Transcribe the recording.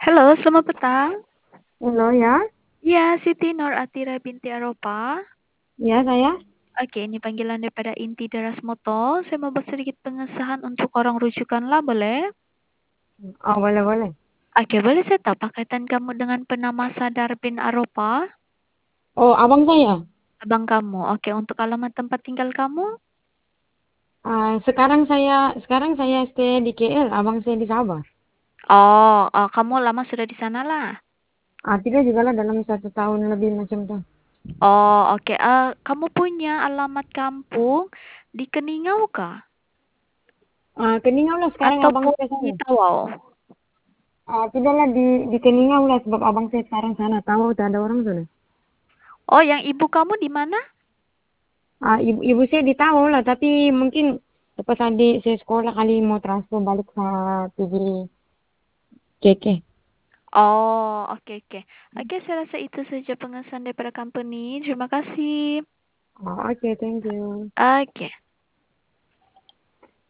Halo, selamat petang. Halo ya, Iya, Siti Nur Atira binti Aropa. ya saya. Oke, ini panggilan daripada Inti Darasmoto. Saya mau buat sedikit pengesahan untuk orang rujukan lah, boleh? Oh boleh boleh. Oke, boleh saya tahu pakaian kamu dengan penama Sadar bin Aropa? Oh abang saya. Abang kamu. Oke, untuk alamat tempat tinggal kamu? Sekarang saya stay di KL, abang saya di Sabah. Oh, kamu lama sudah di sana lah. Tidak juga lah dalam 1 tahun lebih macam tuh. Oh, oke. Kamu punya alamat kampung di Keningau kah? Keningau lah sekarang abang Ataupun saya di sana. Tawau? Tidaklah di Keningau lah sebab abang saya sekarang sana tahu tak ada orang sana. Oh, yang ibu kamu di mana? Ibu saya di tahu lah tapi mungkin lepas adik saya sekolah kali mau transfer balik ke PG KK. Oh, oke oke. Oke, saya rasa itu saja pengesahan daripada company. Terima kasih. Oke, thank you. Oke.